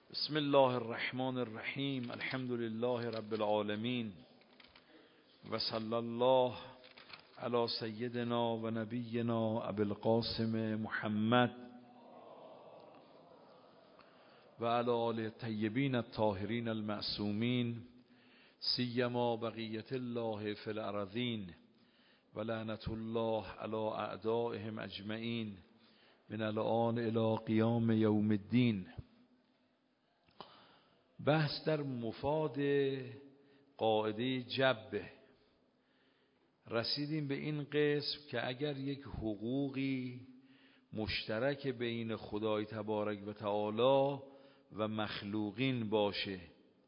بسم الله الرحمن الرحیم. الحمد لله رب العالمین و صلی الله علی سیدنا و نبینا ابی القاسم محمد و علی آله الطیبین الطاهرین المعصومین سیما بقیة الله فی الارضین و لعنة الله علی اعدائهم اجمعین من الآن الی قیام یوم الدین. بحث در مفاد قاعده جبه. رسیدیم به این قسم که اگر یک حقوقی مشترک بین خدای تبارک و تعالی و مخلوقین باشه،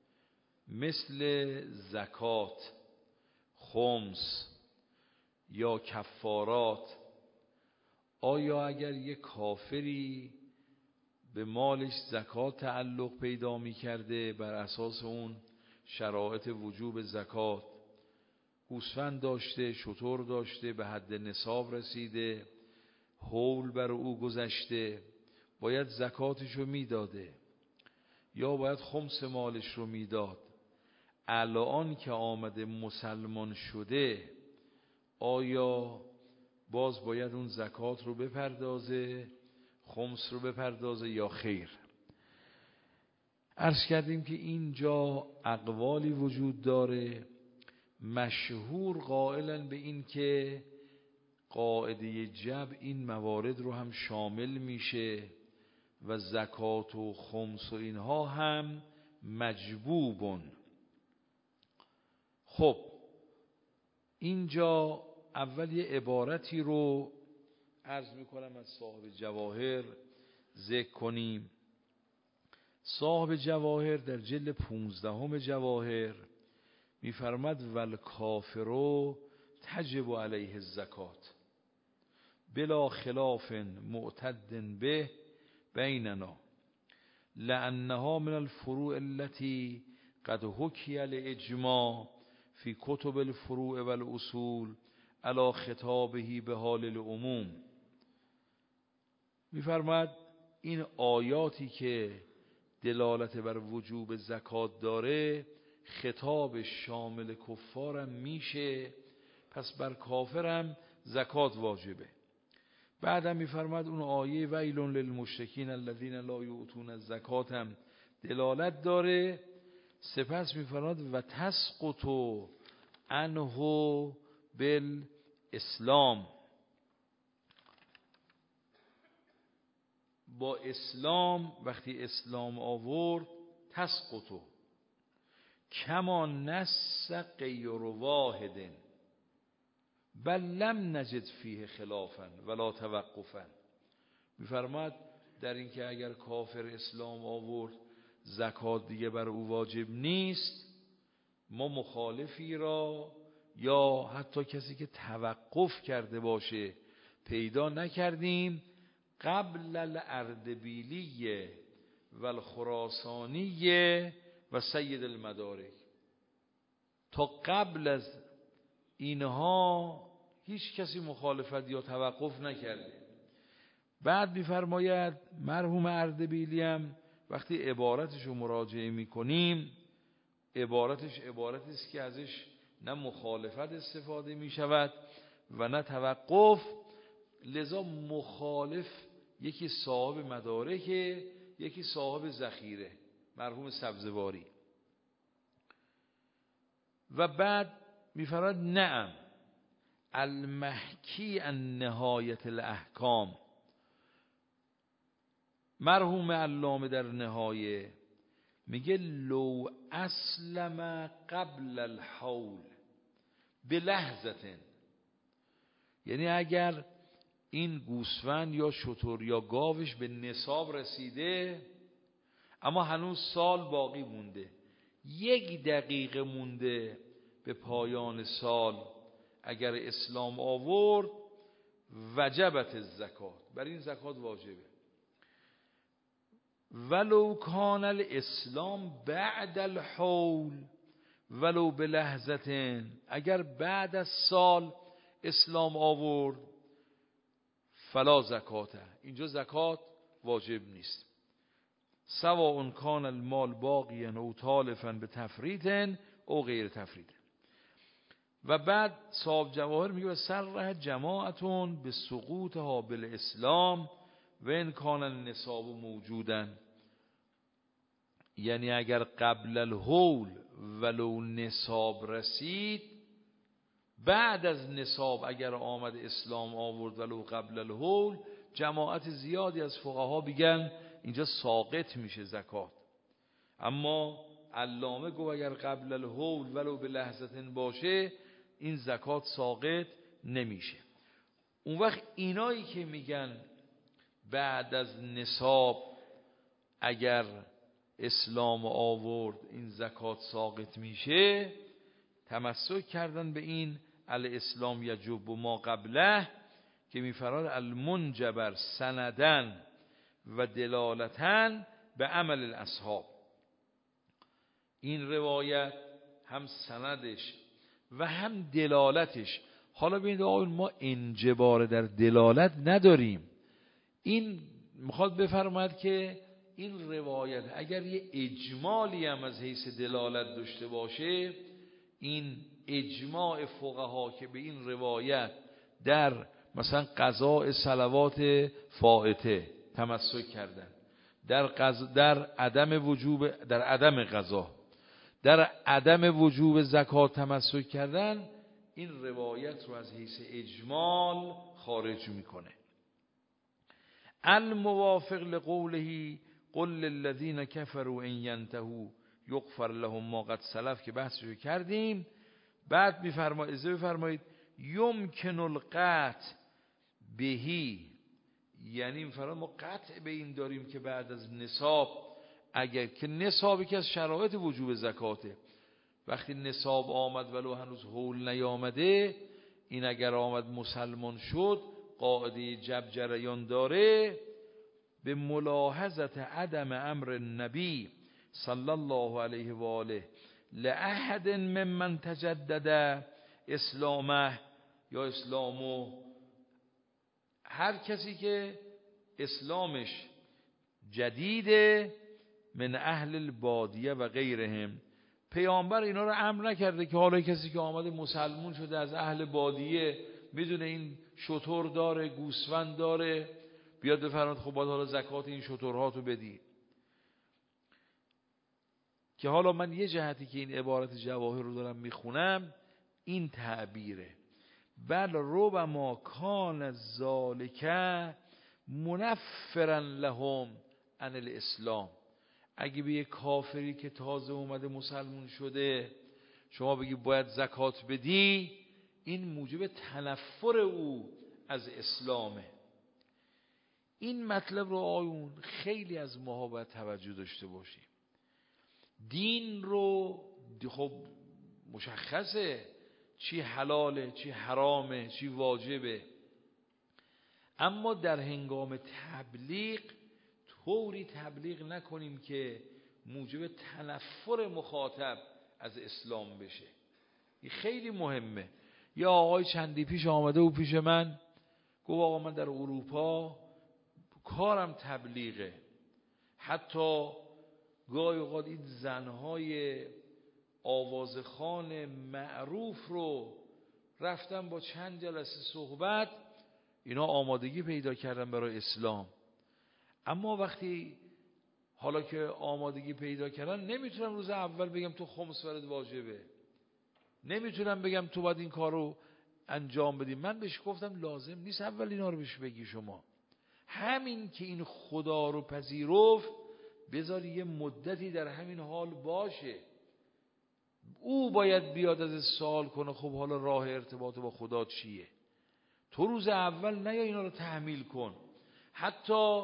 مثل زکات، خمس یا کفارات، آیا اگر یک کافری به مالش زکات تعلق پیدا می کرده، بر اساس اون شرایط وجوب زکات، گوسفند داشته، شتر داشته، به حد نصاب رسیده، حول بر او گذشته، باید زکاتش رو میداده یا باید خمس مالش رو میداد. الان که آمده مسلمان شده، آیا باز باید اون زکات رو بپردازه، خمس رو بپردازه یا خیر؟ عرض کردیم که اینجا اقوالی وجود داره. مشهور قائلن به این که قاعده جبر این موارد رو هم شامل میشه و زکات و خمس و اینها هم مجبوبن. خب اینجا اول یه عبارتی رو عرض میکنم از صاحب جواهر ذکر کنیم. صاحب جواهر در جلد 15 جواهر میفرماد والکافر تجب علیه الزکات بلا خلاف معتد به بیننا لانها من الفروع التي قد حکی الاجماع فی کتب الفروع والاصول علی خطابه به حال العموم. میفرماد این آیاتی که دلالت بر وجوب زکات داره، خطاب شامل کفارم میشه، پس بر کافرم زکات واجبه. بعدم میفرماد اون آیه ویل للمشرکین الذین لا یؤتون الزکات هم دلالت داره. سپس میفرماد و تسقط عنه بالاسلام، با اسلام وقتی اسلام آورد تسقط کما نص غیر واحد بل لم نجد فیه خلافا ولا توقفا. میفرماد در این که اگر کافر اسلام آورد زکات دیگه بر او واجب نیست، ما مخالفی را یا حتی کسی که توقف کرده باشه پیدا نکردیم قبل الاردبیلی و الخراسانی و سید المدارک. تا قبل از اینها هیچ کسی مخالفت یا توقف نکرده. بعد می‌فرماید مرحوم اردبیلی هم وقتی عبارتش رو مراجعه می‌کنیم، عبارتش عبارتی است که ازش نه مخالفت استفاده می‌شود و نه توقف، لذا مخالف یکی صاحب مدارکه، یکی صاحب ذخیره، مرحوم سبزواری. و بعد میفرماید نعم المحکی عن نهایت الاحکام. مرحوم علامه در نهایه میگه لو اسلم قبل الحول بلحظه، یعنی اگر این گوسفند یا شتر یا گاوش به نصاب رسیده اما هنوز سال باقی مونده، 1 دقیقه مونده به پایان سال، اگر اسلام آورد وجبت الزکات، بر این زکات واجبه. ولو کان الاسلام بعد الحول ولو بلحظه، اگر بعد از سال اسلام آورد فلا زکاته، اینجا زکات واجب نیست. سواء کان المال باقیا او تالفا به تفریط او غیر تفریط. و بعد صاحب جواهر میگه سرح جماعتون به سقوطها بالاسلام و ان کان النصاب موجودا، یعنی اگر قبل الحول ولو نصاب رسید، بعد از نصاب اگر آمد اسلام آورد ولو قبل الحول، جماعت زیادی از فقها بگن اینجا ساقط میشه زکات. اما علامه گفت اگر قبل الحول ولو به لحظتن باشه این زکات ساقط نمیشه. اون وقت اینایی که میگن بعد از نصاب اگر اسلام آورد این زکات ساقط میشه، تمسک کردن به این الاسلام یجب ما قبله که میفراد المنجبر سندن و دلالتن به عمل الاصحاب. این روایت هم سندش و هم دلالتش. حالا ببینید آقایون ما انجبار در دلالت نداریم. این میخواد بفرماید که این روایت اگر یه اجمالی هم از حیث دلالت داشته باشه، این اجماع فقها که به این روایت در مثلا قضاء صلوات فائته تمسک کردن، در عدم قضا، در عدم وجوب زکات تمسک کردن، این روایت رو از حیث اجمال خارج میکنه. الموافق لقوله قل للذین کفروا ان ینتهوا یغفر لهم ما قد سلف که بحثشو کردیم. بعد بفرمایید یمکن القطع بهی، یعنی میفرماید ما قطع به این داریم که بعد از نصاب، اگر که نصابی که از شرایط وجوب زکاته، وقتی نصاب آمد ولو هنوز حول نیامده، این اگر آمد مسلمان شد قاعده جب جریان داره، به ملاحظت عدم امر النبی صلی الله علیه و آله لأحد ممن تجدد اسلامه یا اسلامو، هر کسی که اسلامش جدیده من اهل البادیه و غیرهم، پیامبر اینا رو امر نکرده که حالا کسی که آمده مسلمون شده از اهل بادیه، میدونه این شتر داره گوسفند داره، بیاد بفرماد خب باید حالا زکات این شترهاتو بدی. که حالا من یه جهتی که این عبارت جواهر رو دارم میخونم این تعبیره، بل ربما کان ذالک منفرا لهم عن الاسلام. اگه به یه کافری که تازه اومده مسلمون شده شما بگی باید زکات بدی، این موجب تنفر او از اسلامه. این مطلب رو آیون خیلی از ماها باید توجه داشته باشیم. دین رو خب مشخصه چی حلاله چی حرامه چی واجبه، اما در هنگام تبلیغ طوری تبلیغ نکنیم که موجب تنفر مخاطب از اسلام بشه. این خیلی مهمه. یا آقای چندی پیش آمده و پیش من گفت آقا من در اروپا کارم تبلیغه، حتی گاهی اوقات این زنهای آوازخوان معروف رو رفتم با چند جلسه صحبت، اینا آمادگی پیدا کردن برای اسلام، اما وقتی حالا که آمادگی پیدا کردن نمیتونم روز اول بگم تو خمس برات واجبه، نمیتونم بگم تو باید این کار رو انجام بدی. من بهش گفتم لازم نیست اول اینا رو بهش بگی، شما همین که این خدا رو پذیرفت بذاری یه مدتی در همین حال باشه، او باید بیاد از سوال کنه خب حالا راه ارتباط با خدا چیه. تو روز اول نیا اینا رو تحمیل کن. حتی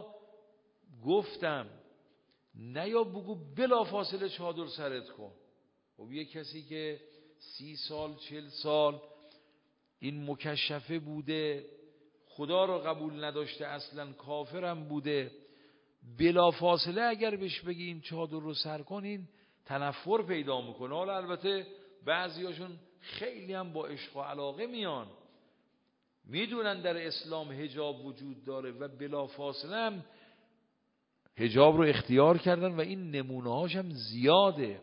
گفتم نیا بگو بلا فاصله چادر سرت کن. خب یه کسی که 30 سال 40 سال این مکشفه بوده، خدا رو قبول نداشته، اصلا کافرم بوده، بلا فاصله اگر بهش بگی این چادر رو سر کنین تنفر پیدا میکنه. حالا البته بعضیاشون خیلی هم با عشق و علاقه میان، میدونن در اسلام حجاب وجود داره و بلا فاصله هم حجاب رو اختیار کردن و این نمونه هاش هم زیاده.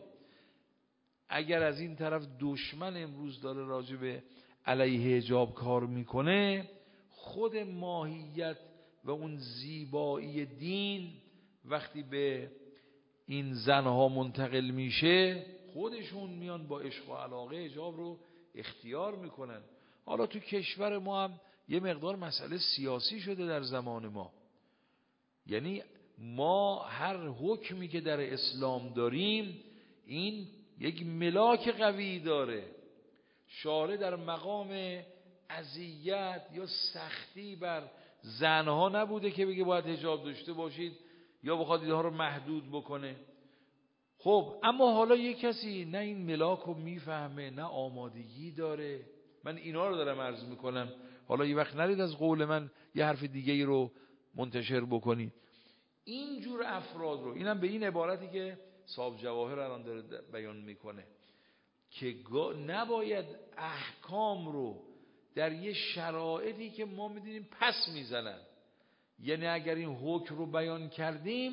اگر از این طرف دشمن امروز داره راجع به علیه حجاب کار میکنه، خود ماهیت و اون زیبایی دین وقتی به این زنها منتقل میشه، خودشون میان با عشق و علاقه حجاب رو اختیار میکنن. حالا تو کشور ما هم یه مقدار مسئله سیاسی شده در زمان ما، یعنی ما هر حکمی که در اسلام داریم این یک ملاک قوی داره. شارع در مقام اذیت یا سختی بر زنها نبوده که بگه باید حجاب داشته باشید یا بخواد اینها رو محدود بکنه. خب اما حالا یک کسی نه این ملاک رو میفهمه نه آمادگی داره. من اینا رو دارم عرض میکنم، حالا یه وقت نرید از قول من یه حرف دیگه ای رو منتشر بکنید. اینجور افراد رو، اینم به این عبارتی که صاحب جواهر الان داره بیان میکنه که نباید احکام رو در یه شرایطی که ما میدونیم پس میزنن، یعنی اگر این حکم رو بیان کردیم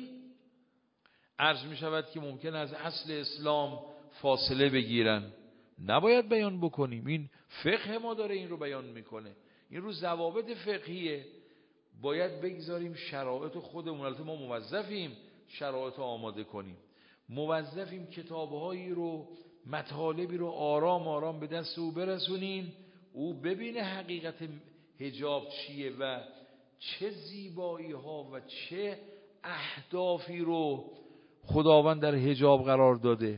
عرض میشود که ممکن از اصل اسلام فاصله بگیرن، نباید بیان بکنیم. این فقه ما داره این رو بیان میکنه، این رو ضوابط فقهیه، باید بگذاریم شرایط خودمون. البته ما موظفیم شرایط آماده کنیم، موظفیم کتابهایی رو، مطالبی رو آرام آرام به دست او برسونیم، او ببینه حقیقت حجاب چیه و چه زیبایی ها و چه اهدافی رو خداوند در حجاب قرار داده.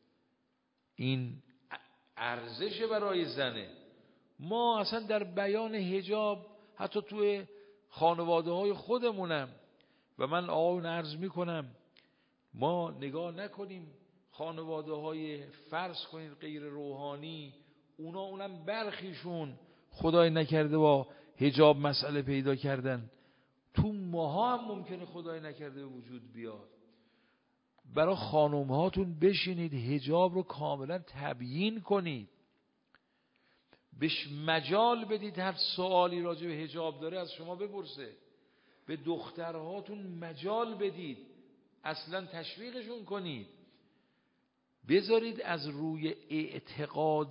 این ارزش برای زنه. ما اصلا در بیان حجاب حتی توی خانواده های خودمونم، و من آقایون عرض میکنم ما نگاه نکنیم خانواده های فرض کنید غیر روحانی، اونم برخیشون خدای نکرده با حجاب مسئله پیدا کردن، تو ماها هم ممکنه خدای نکرده به وجود بیاد. برای خانم هاتون بشینید حجاب رو کاملا تبیین کنید، بهش مجال بدید هر سوالی راجع به حجاب داره از شما بپرسه. به دخترهاتون مجال بدید، اصلا تشویقشون کنید، بذارید از روی اعتقاد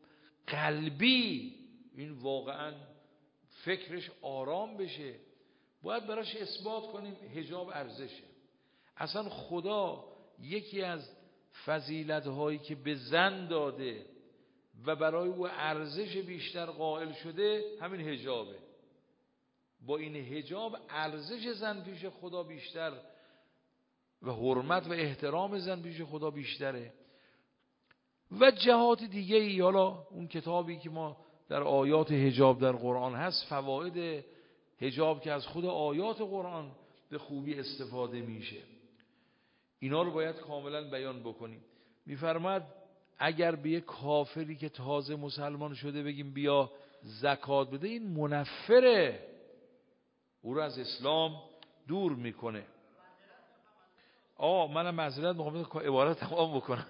قلبی این واقعا فکرش آرام بشه. باید براش اثبات کنیم حجاب ارزشه. اصلا خدا یکی از فضیلت‌هایی که به زن داده و برای او ارزش بیشتر قائل شده همین حجابه. با این حجاب ارزش زن پیش خدا بیشتر و حرمت و احترام زن پیش خدا بیشتره. و جهات دیگه ای، حالا اون کتابی که ما در آیات حجاب در قرآن هست، فواید حجاب که از خود آیات قرآن به خوبی استفاده میشه، اینا رو باید کاملا بیان بکنیم. میفرماد اگر به یک کافری که تازه مسلمان شده بگیم بیا زکات بده، این منفره، او رو از اسلام دور میکنه. منم معذرت میخوام عبارت تمام بکنم.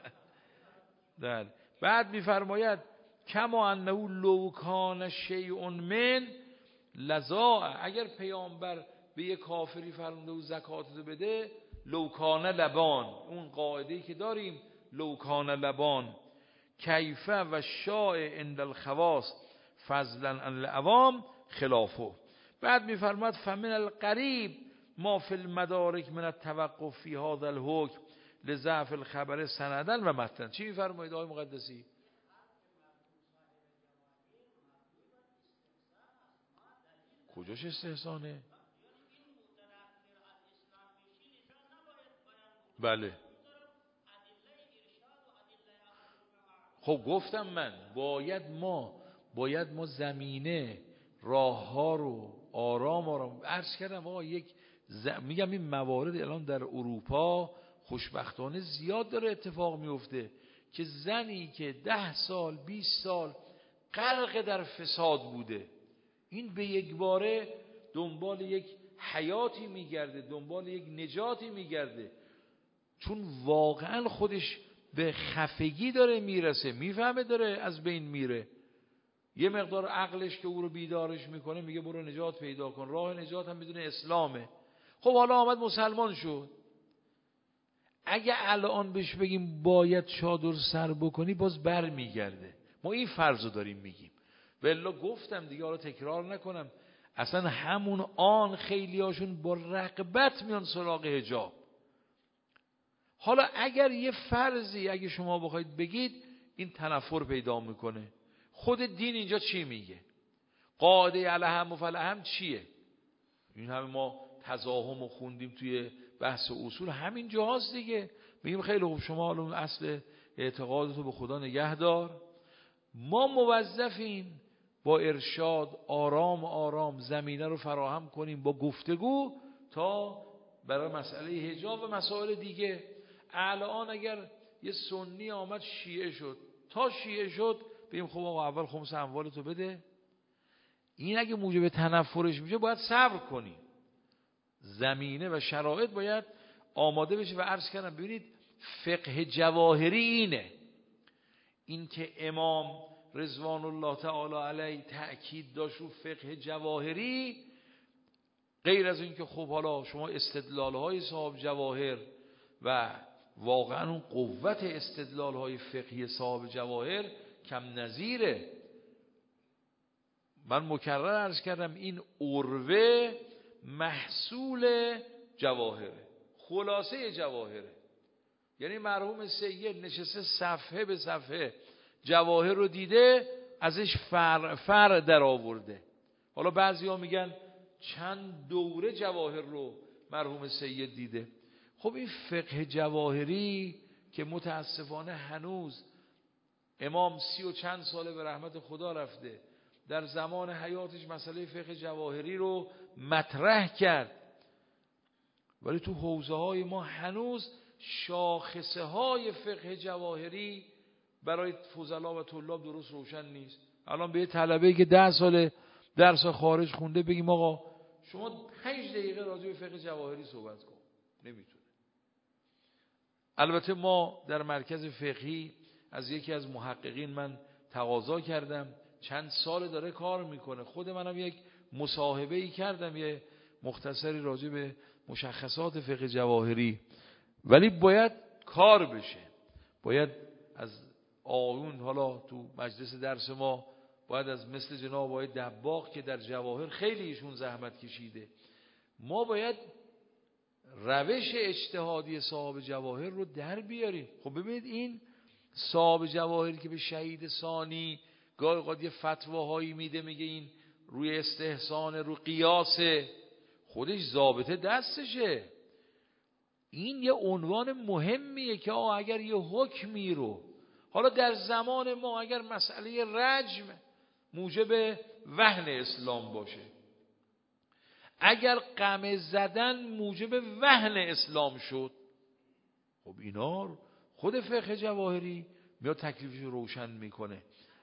بعد میفرماید کما انه لو کان شیء من لزاع، اگر پیامبر به یک کافری فرموده و زکات بده، لو کان لبان، اون قاعده‌ای که داریم لو کان لبان کیفه و شاء عند الخواص فضلا عن العوام خلافه. بعد میفرماد فمن القریب ما فی المدارک من التوقف فی هذا الحکم لضعف الخبر سندن و متن. چی میفرمایید آقای مقدسی؟ کجاش استحسانه؟ بله خب گفتم من باید ما زمینه راه ها رو آرام عرض کردم. میگم این موارد الان در اروپا خوشبختانه زیاد داره اتفاق میفته که زنی که 10 سال 20 سال غرق در فساد بوده، این به یک باره دنبال یک حیاتی میگرده، دنبال یک نجاتی میگرده، چون واقعا خودش به خفگی داره میرسه، میفهمه داره از بین میره. یه مقدار عقلش که او رو بیدارش میکنه میگه برو نجات پیدا کن، راه نجات هم میدونه اسلامه. خب حالا آمد مسلمان شد، اگه الان بهش بگیم باید چادر سر بکنی باز بر میگرده. ما این فرضو داریم میگیم. والله گفتم دیگه، حالا تکرار نکنم، اصلا همون آن خیلی هاشون با رغبت میان سراغ حجاب. حالا اگر یه فرضی اگه شما بخواید بگید، این تنفر پیدا میکنه. خود دین اینجا چی میگه؟ قاعده الهم و فلهم چیه؟ این همه ما تزاحم و خوندیم توی بحث اصول، همین جاست دیگه. میگیم خیلی خوب، شما حالا اصل اعتقادتو به خدا نگه دار، ما موظفیم با ارشاد آرام آرام زمینه رو فراهم کنیم با گفتگو تا برای مسئله حجاب و مسائل دیگه. الان اگر یه سنی آمد شیعه شد، تا شیعه شد بگیم خب آقا اول خمس اموالتو بده، این اگه موجب تنفرش میشه باید صبر کنیم. زمینه و شرایط باید آماده بشه. و عرض کردم ببینید فقه جواهری اینه، این که امام رضوان الله تعالی علیه تأکید داشت رو فقه جواهری، غیر از این که خب حالا شما استدلال‌های صاحب جواهر و واقعا اون قوت استدلال‌های فقهی صاحب جواهر کم نظیره. من مکرر عرض کردم این عروه محصول جواهره، خلاصه جواهره. یعنی مرحوم سید نشسته صفحه به صفحه جواهر رو دیده، ازش فر در آورده. حالا بعضی ها میگن چند دوره جواهر رو مرحوم سید دیده. خب این فقه جواهری که متاسفانه هنوز امام 30 و چند ساله به رحمت خدا رفته، در زمان حیاتش مسئله فقه جواهری رو مطرح کرد، ولی تو حوزه های ما هنوز شاخصه های فقه جواهری برای فضلا و طلاب درست روشن نیست. الان به یه طلبه‌ای که 10 سال درس خارج خونده بگیم آقا شما 5 دقیقه راجع به فقه جواهری صحبت کن، نمیتونه. البته ما در مرکز فقهی از یکی از محققین من تقاضا کردم، چند سال داره کار میکنه، خود منم یک مصاحبه‌ای کردم یه مختصری راجع به مشخصات فقه جواهری، ولی باید کار بشه. باید از آیون، حالا تو مجلس درس ما باید از مثل جناب آقای دباغ که در جواهر خیلی ایشون زحمت کشیده، ما باید روش اجتهادی صاحب جواهر رو در بیاریم. خب ببینید این صاحب جواهری که به شهید ثانی گاهی اوقات یه فتواهایی میده، میگه این روی استحسان، رو قیاسه، خودش ضابطه دستشه. این یه عنوان مهمیه که اگر یه حکمی رو، حالا در زمان ما اگر مسئله رجم موجب وهن اسلام باشه، اگر قمع زدن موجب وهن اسلام شد، خب اینا خود فقه جواهری میاد تکلیفش روشن میکنه.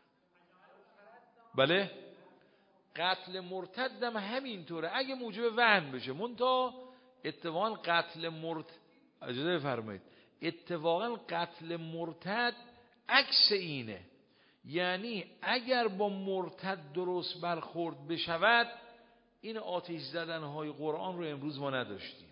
بله، قتل مرتدم همینطوره، اگه موجب وهن بشه. منتها اتفاقا قتل اجازه فرمایید، اتفاقا قتل مرتد عکس اینه. یعنی اگر با مرتد درست برخورد بشود، این آتش زدنهای قرآن رو امروز ما نداشتیم.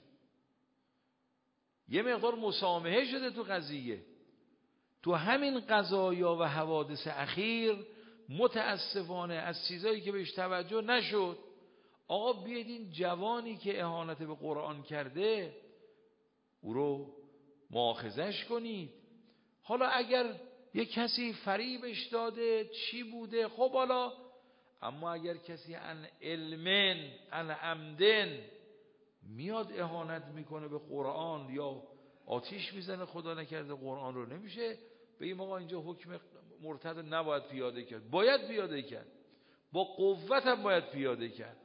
یه مقدار مسامحه شده تو قضیه. تو همین قضایا و حوادث اخیر متاسفانه از چیزایی که بهش توجه نشد، آقا بیاید این جوانی که اهانت به قرآن کرده او رو مؤاخذش کنید. حالا اگر یک کسی فریبش داده چی بوده، خب حالا، اما اگر کسی عن علمن عن عمدن میاد اهانت میکنه به قرآن یا آتیش میزنه خدا نکرده قرآن رو، نمیشه بگیم آقا اینجا حکم مرتد نباید پیاده کرد. باید پیاده کرد، با قوت هم باید پیاده کرد.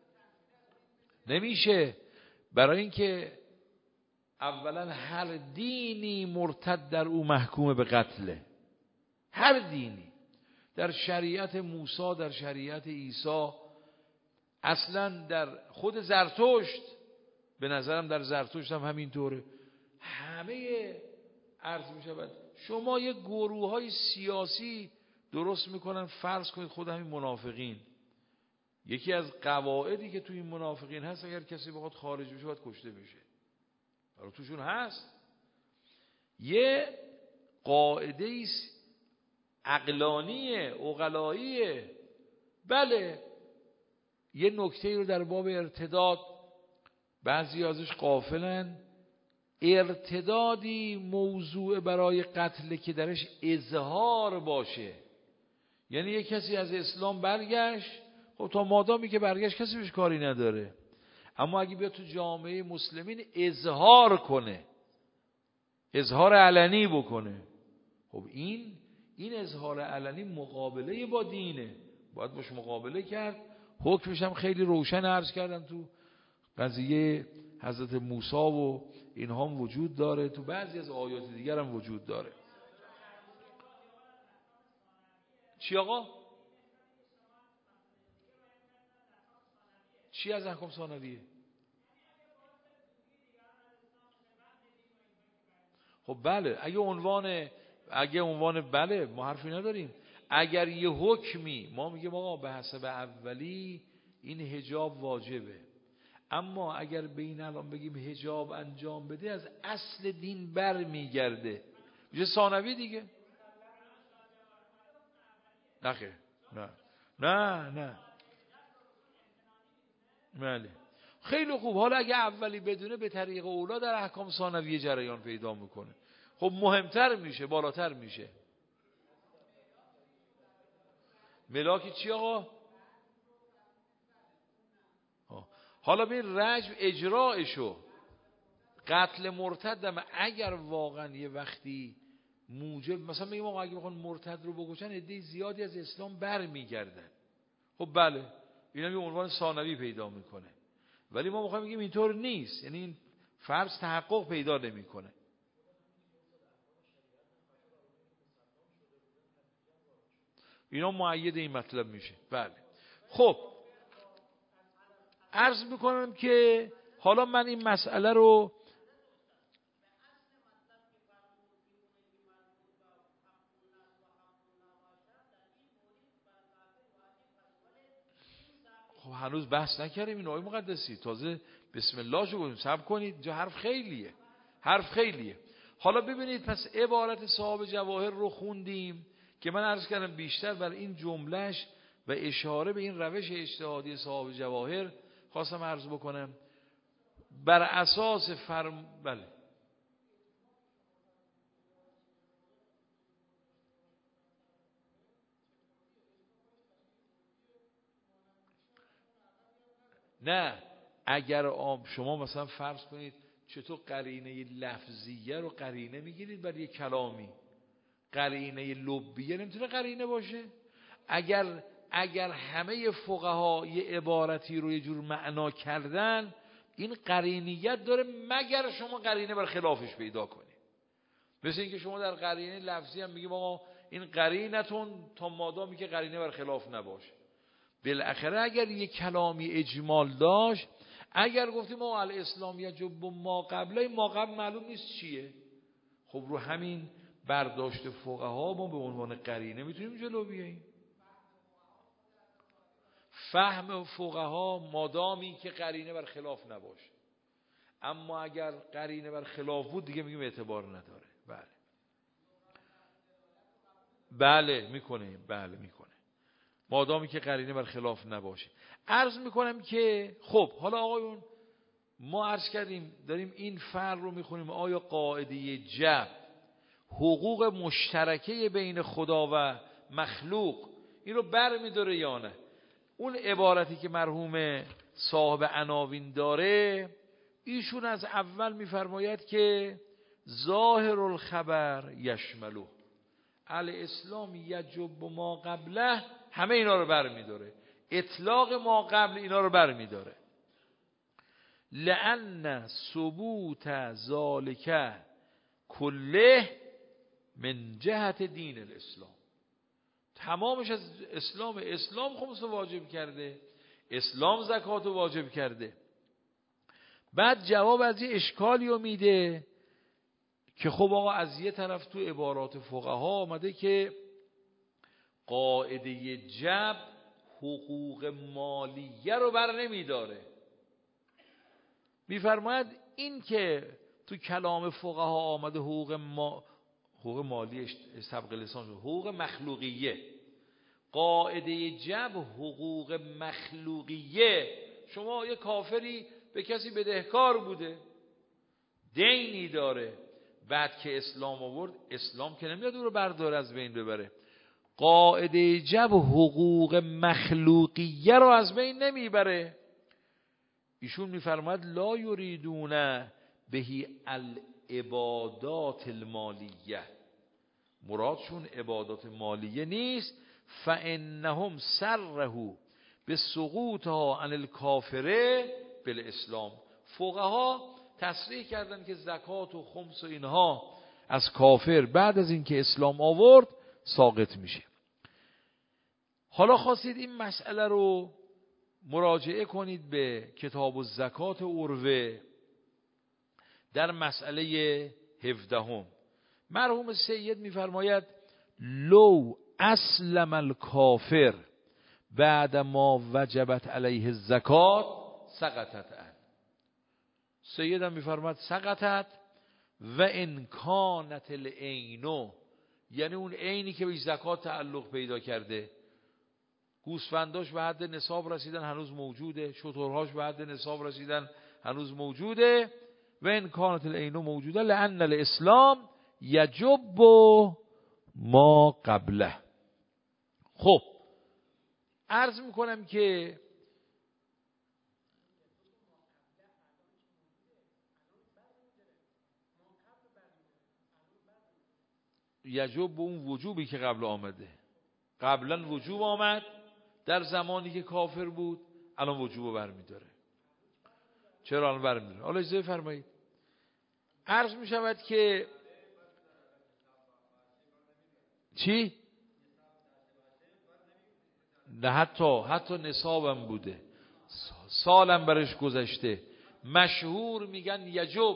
نمیشه، برای اینکه اولا هر دینی مرتد در او محکوم به قتله. هر دینی، در شریعت موسی، در شریعت عیسی، اصلا در خود زرتشت، به نظرم در زرتشت هم همینطوره. همه عرض می شود شما یه گروه های سیاسی درست میکنن، فرض کنید خود همین منافقین، یکی از قواعدی که توی این منافقین هست اگر کسی بخواد خارج بشه باید کشته بشه. برای توشون هست. یه قاعده است عقلانیه، عقلاییه. بله یه نکته رو در باب ارتداد بعضی ازش غافلن. ارتدادی موضوع برای قتل که درش اظهار باشه، یعنی یه کسی از اسلام برگشت، خب تا مادامی که برگشت کسی بهش کاری نداره. اما اگه بیاد تو جامعه مسلمین اظهار کنه، اظهار علنی بکنه، خب این اظهار علنی مقابله با دینه، باید باش مقابله کرد. حکمش هم خیلی روشن عرض کردم، تو قضیه حضرت موسی و اینها هم وجود داره، تو بعضی از آیات دیگر هم وجود داره. چی آقا؟ چی از احکام ثانویه؟ خب بله اگه عنوان بله ما حرفی نداریم. اگر یه حکمی ما میگیم آقا به حسب اولی این حجاب واجبه، اما اگر به این الان بگیم حجاب انجام بده از اصل دین بر میگرده، میشه ثانوی دیگه. نخیر نه بله خیلی خوب. حالا اگه اولی بدونه به طریق اولا در احکام ثانویه جریان پیدا میکنه، خب مهمتر میشه، بالاتر میشه. ملاک چی آقا؟ حالا ببین رجم اجراعشو، قتل مرتدم اگر واقعا یه وقتی موجب، مثلا میگیم آقا اگه بخوان مرتد رو بکشن عده زیادی از اسلام برمیگردن، خب بله اینا یه عنوان ثانوی پیدا میکنه. ولی ما میخوایم بگیم اینطور نیست، یعنی این فرض تحقق پیدا نمیکنه. اینا مؤید این مطلب میشه. بله خب عرض میکنم که حالا من این مسئله رو خب هنوز بحث نکردیم این آیه مقدسی، تازه بسم الله شو گفتیم. صبر کنید، اینجا حرف خیلیه. حالا ببینید پس عبارت صاحب جواهر رو خوندیم که من عرض کردم بیشتر بر این جملهش و اشاره به این روش اجتهادی صاحب جواهر خواستم عرض بکنم. بر اساس بله نه، اگر شما مثلا فرض کنید چطور قرینه لفظیه رو قرینه میگیرید برای کلامی، قرینه لبیه نمیتونه قرینه باشه. اگر همه فقها یه عبارتی رو یه جور معنا کردن این قرینیت داره، مگر شما قرینه بر خلافش پیدا کنید. مثل اینکه شما در قرینه لفظی هم میگیم آقا این قرینتون تا مادامی که قرینه بر خلاف نباشه. بالاخره اگر یه کلامی اجمال داشت، اگر گفتیم ما الاسلام یجب ما قبله، ما قبل معلوم نیست چیه، خب رو همین برداشت فقها ما به عنوان قرینه میتونیم جلو بیاییم. فهم فقها مادامی که قرینه بر خلاف نباشه، اما اگر قرینه بر خلاف بود دیگه میگیم اعتبار نداره. بله میکنه مادامی که قرینه بر خلاف نباشه. عرض میکنم که خب حالا آقایون ما عرض کردیم داریم این فرع رو میخونیم، آیا قاعده جبر حقوق مشترکه بین خدا و مخلوق این رو بر میداره یا نه؟ اون عبارتی که مرحوم صاحب عناوین داره ایشون از اول میفرماید که ظاهر الخبر یشمله الاسلام یجب ما قبله، همه اینا رو بر میداره، اطلاق ما قبل اینا رو بر میداره. لأن ثبوت ذالک کله من جهت دین الاسلام، تمامش از اسلام خمس واجب کرده، اسلام زکات واجب کرده. بعد جواب از یه اشکالی رو میده که خب آقا از یه طرف تو عبارات فقها آمده که قاعده جبر حقوق مالیه رو بر نمیداره. میفرماید این که تو کلام فقها آمده حقوق مالی سبق لسان شد، حقوق مخلوقیه. قاعده جبر حقوق مخلوقیه. شما یه کافری به کسی بدهکار بوده، دینی داره، بعد که اسلام آورد، اسلام که نمیاد او رو برداره از بین ببره. قاعده جبر حقوق مخلوقیه رو از بین نمیبره. ایشون میفرماید لا یریدون بهی العبادات المالیه، مرادشون عبادات مالیه نیست. فانهم سره به سقوطها عن الکافره بالاسلام. فقها تصریح کردن که زکات و خمس و اینها از کافر بعد از اینکه اسلام آورد ساقط میشه. حالا خواستید این مسئله رو مراجعه کنید به کتاب الزکات عروه در مسئله 17. مرحوم سید میفرماید لو اسلم الکافر بعد ما وجبت علیه الزکات سقطت عنه. سید هم میفرماید سقطت و ان کانت العین، یعنی اون عینی که به زکات تعلق پیدا کرده، گوسفنداش به حد نصاب رسیدن هنوز موجوده، شترهاش به حد نصاب رسیدن هنوز موجوده. و ان کانت العین موجوده لان الاسلام یجب ما قبله. خب عرض میکنم که یجب اون وجوبی که قبل آمده، قبلا وجوب آمد در زمانی که کافر بود، الان وجوب برمیداره. چرا الان برمیداره؟ حالا اجازه فرمایید. عرض می شود که چی؟ نه حتی نصابم بوده، سالم برش گذشته، مشهور میگن یجب.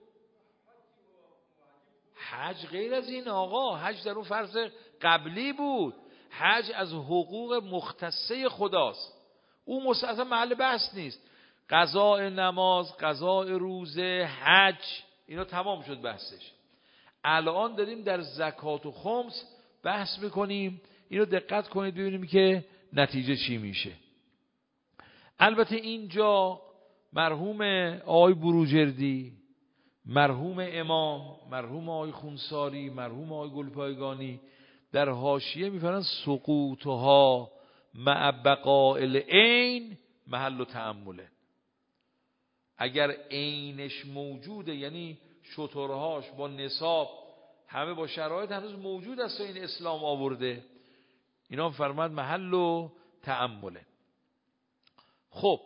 حج غیر از این آقا، حج در اون فرض قبلی بود. حج از حقوق مختصه خداست، اون اصلا محل بحث نیست. قضاء نماز، قضاء روزه، حج، اینا تمام شد بحثش. الان داریم در زکات و خمس بحث میکنیم. اینو دقت کنید ببینیم که نتیجه چی میشه. البته اینجا مرحوم آقای بروجردی، مرحوم امام، مرحوم آقای خونساری، مرحوم آقای گلپایگانی در حاشیه میفرمایند سقوطها مع بقاء العین محل تأمله. اگر عینش موجوده، یعنی شترهاش با نصاب همه با شرایط هنوز موجود است و این اسلام آورده، اینا فرماد محل و تأمله. خب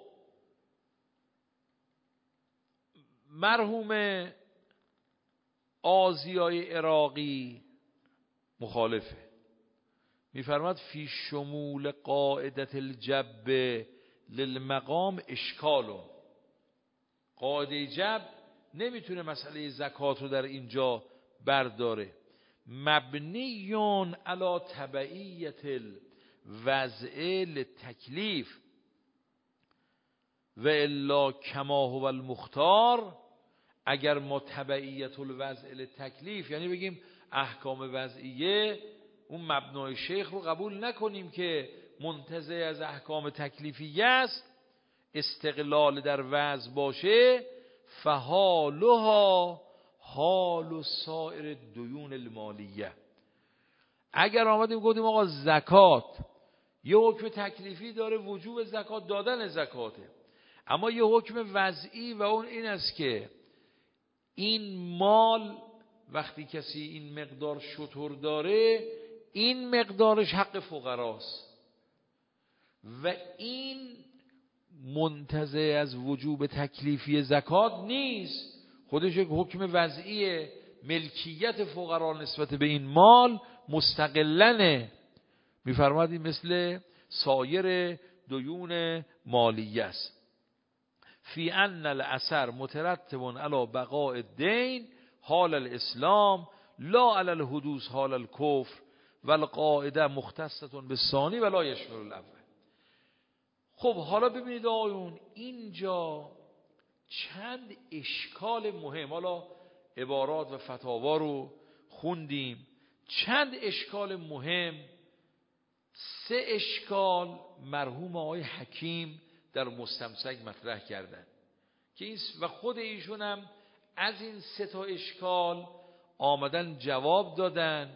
مرحوم آزیای عراقی مخالفه، میفرماد فی شمول قاعدت الجب للمقام اشکالون. قاعده جب نمیتونه مسئله زکات رو در اینجا برداره. مبنیون علی تبعیت الوضع للتکلیف و الا کما هو المختار. اگر ما تبعیت الوضع للتکلیف، یعنی بگیم احکام وضعیه، اون مبنای شیخ رو قبول نکنیم که منتزع از احکام تکلیفیه است، استقلال در وضع باشه، فحالها حال سایر دیون المالیه. اگر آمدیم گفتیم آقا زکات یه حکم تکلیفی داره، وجوب زکات دادن زکاته، اما یه حکم وضعی و اون این است که این مال وقتی کسی این مقدار شتر داره، این مقدارش حق فقراست و این منتزع از وجوب تکلیفی زکات نیست، خودش یک حکم وضعی ملکیت فقرا نسبت به این مال مستقلنه. میفرماد این مثل سایر دیون مالیه است. فی ان الاثر مترتب علی بقاء الدین حال الاسلام لا علی الحدوث حال الکفر والقاعده مختصه بالثانی ولا یشمل الاول. خب حالا ببینید آقایون، اینجا چند اشکال مهم، حالا عبارات و فتاوا رو خوندیم، چند اشکال مهم، 3 اشکال مرحوم آقای حکیم در مستمسک مطرح کردن که این و خود ایشون هم از این 3 تا اشکال آمدن جواب دادن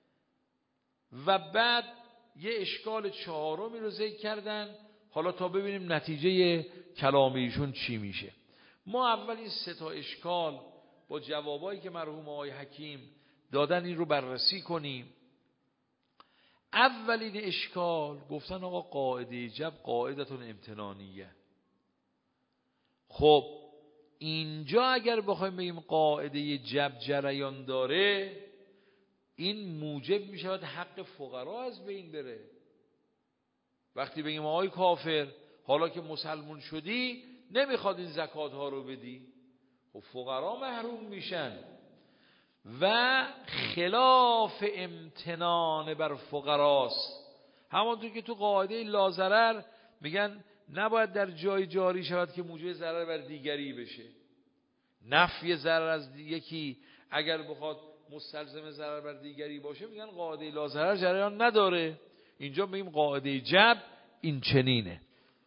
و بعد یه اشکال 4می رو ذکر کردن. حالا تا ببینیم نتیجه کلام ایشون چی میشه. ما اول این 3 تا اشکال با جوابایی که مرحوم آقای حکیم دادن این رو بررسی کنیم. اولین اشکال گفتن آقا قاعده جب قاعدتون امتنانیه. خب اینجا اگر بخوایم بگیم قاعده جب جریان داره، این موجب می شود حق فقرا از بین بره. وقتی بگیم آقای کافر حالا که مسلمون شدی نمیخواد این زکات ها رو بدی، خب فقرا محروم میشن و خلاف امتنان بر فقراست. همانطور که تو قاعده لاضرر میگن نباید در جای جاری شود که موجب ضرر بر دیگری بشه. نفی ضرر از یکی اگر بخواد مستلزم ضرر بر دیگری باشه میگن قاعده لاضرر جریان نداره. اینجا میگیم قاعده جب این چنینه.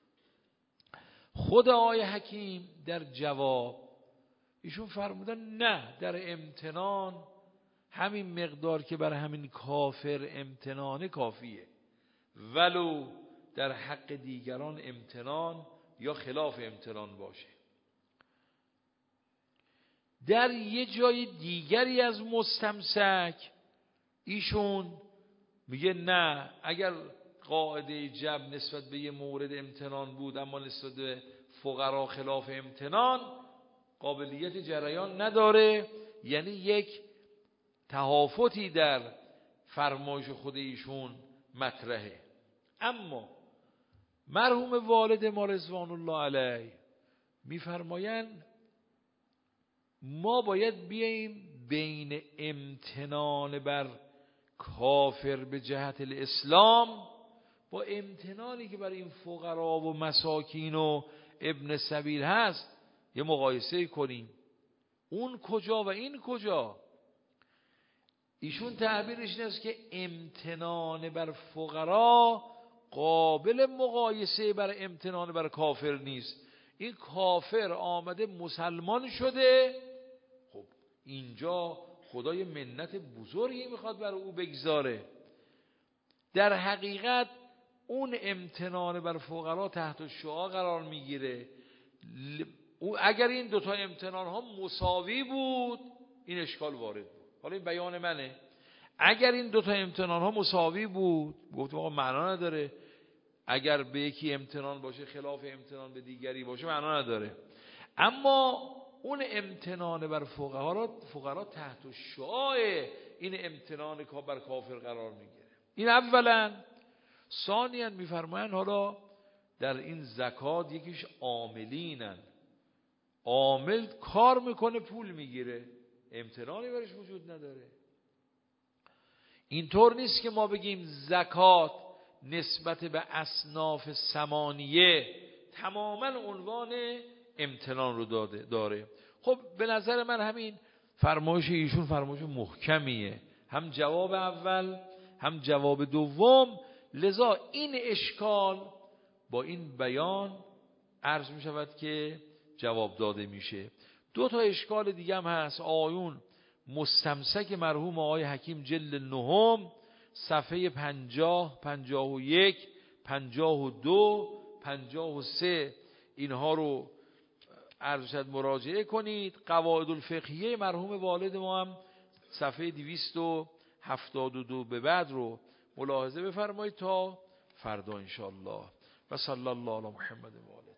خود آقای حکیم در جواب ایشون فرمودن نه، در امتنان همین مقدار که برای همین کافر امتنان کافیه، ولو در حق دیگران امتنان یا خلاف امتنان باشه. در یه جای دیگری از مستمسک ایشون میگه نه، اگر قاعده جب نسبت به یه مورد امتنان بود اما نسبت به فقرا خلاف امتنان قابلیت جریان نداره، یعنی یک تهافتی در فرمایش خود ایشون مطرحه. اما مرحوم والد ما رضوان الله علیه میفرمایند ما باید بیاییم بین امتنان بر کافر به جهت الاسلام با امتنانی که بر این فقرا و مساکین و ابن سبیل هست یه مقایسه کنیم. اون کجا و این کجا؟ ایشون تعبیرش این است که امتنان بر فقرا قابل مقایسه بر امتنان بر کافر نیست. این کافر آمده مسلمان شده، خب اینجا خدای منت بزرگی میخواد بر او بگذاره. در حقیقت اون امتنان بر فقرا تحت شعاع قرار میگیره. اگر این 2 تا امتنان ها مساوی بود این اشکال وارد بود. حالا این بیان منه. اگر این 2 تا امتنان ها مساوی بود گفتم آقا معنا نداره، اگر به یکی امتنان باشه خلاف امتنان به دیگری باشه معنا نداره. اما اون امتنان بر فقرا تحت شعاع این امتنان بر کافر قرار میگیره. این اولا. ثانیاً میفرمایند حالا در این زکات یکیش عاملینن، عامل کار میکنه پول میگیره، امتنانی برش وجود نداره. اینطور نیست که ما بگیم زکات نسبت به اصناف ثمانیه تماما عنوان امتنان رو داره. خب به نظر من همین فرمایش ایشون فرمایش محکمیه، هم جواب اول هم جواب دوم. لذا این اشکال با این بیان عرض می شود که جواب داده میشه. 2 تا اشکال دیگه هم هست. آیون مستمسک مرحوم آقای حکیم جلد 9 صفحه 50 51 52 53 اینها رو عرض شد مراجعه کنید. قواعد الفقهیه مرحوم والد ما هم صفحه 272 به بعد رو ملاحظه بفرمایید تا فردا انشاءالله. و صلی الله علی محمد و آله.